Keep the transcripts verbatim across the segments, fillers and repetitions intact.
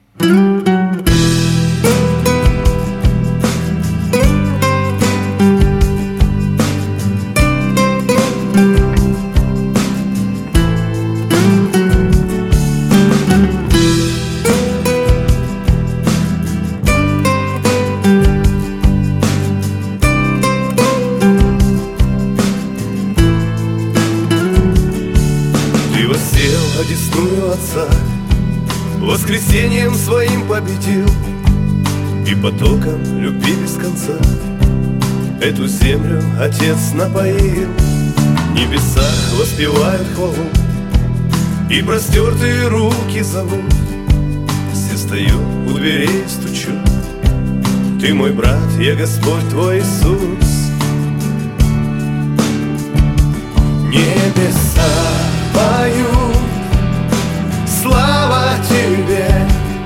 Одесную Отца, воскресением своим победил, и потоком любви без конца эту землю Отец напоил. Небеса воспевают хвалу, и простертые руки зовут. Все стою, у дверей стучу: ты мой брат, я Господь твой Иисус. Небеса поют: слава тебе,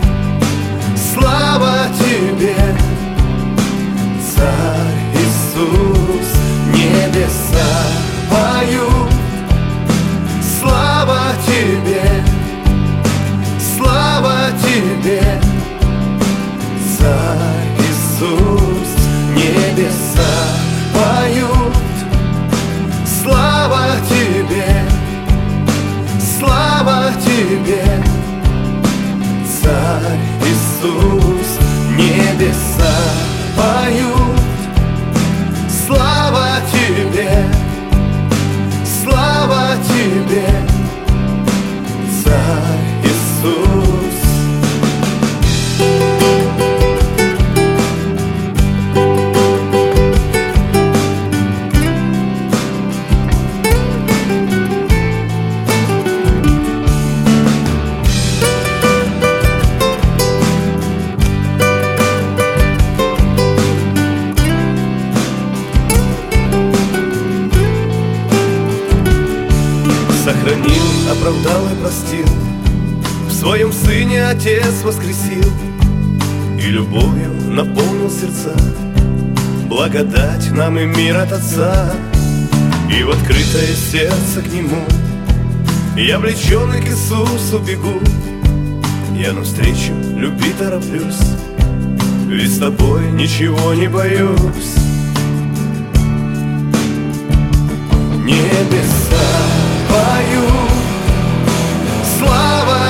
слава тебе, Царь Иисус. Небеса поют: слава тебе, слава тебе, Царь Иисус. Небеса поют: слава тебе, слава тебе, Царь Иисус. Небеса поют: слава тебе, слава тебе, Царь Иисус. Сохранил, оправдал и простил, в своем Сыне Отец воскресил, и любовью наполнил сердца. Благодать нам и мир от Отца, и в открытое сердце к Нему я, влеченный к Иисусу, бегу. Я навстречу любви тороплюсь, ведь с тобой ничего не боюсь. Небеса поют: слава